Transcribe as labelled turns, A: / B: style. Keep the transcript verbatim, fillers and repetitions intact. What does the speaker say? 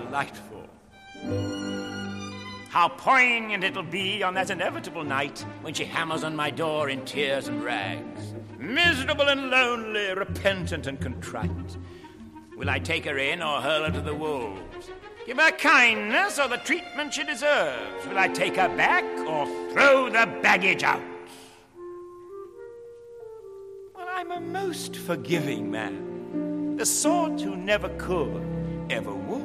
A: delightful. How poignant it'll be on that inevitable night when she hammers on my door in tears and rags. Miserable and lonely, repentant and contrite. Will I take her in or hurl her to the wolves? Give her kindness or the treatment she deserves? Will I take her back or throw the baggage out? Well, I'm a most forgiving man. The sort who never could, ever would.